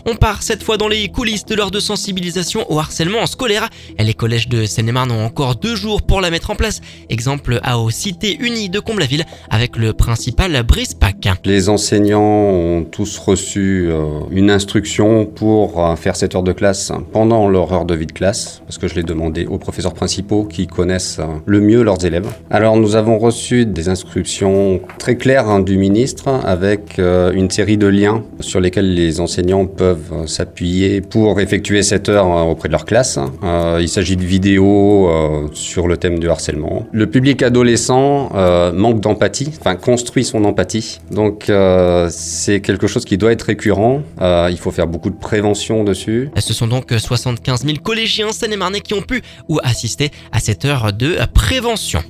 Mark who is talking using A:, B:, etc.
A: On part cette fois dans les coulisses de l'heure de sensibilisation au harcèlement scolaire. Les collèges de Seine-et-Marne ont encore 2 jours pour la mettre en place. Exemple aux Cités Unies de Comble-la-Ville avec le principal Brice Pack.
B: Les enseignants ont tous reçu une instruction pour faire cette heure de classe pendant leur heure de vie de classe, parce que je l'ai demandé aux professeurs principaux qui connaissent le mieux leurs élèves. Alors nous avons reçu des instructions très claires du ministre avec une série de liens sur lesquels les enseignants peuvent s'appuyer pour effectuer cette heure auprès de leur classe. Il s'agit de vidéos sur le thème du harcèlement. Le public adolescent manque d'empathie, construit son empathie. Donc c'est quelque chose qui doit être récurrent. Il faut faire beaucoup de prévention dessus.
A: Ce sont donc 75 000 collégiens seine-et-marnais qui ont pu ou assisté à cette heure de prévention.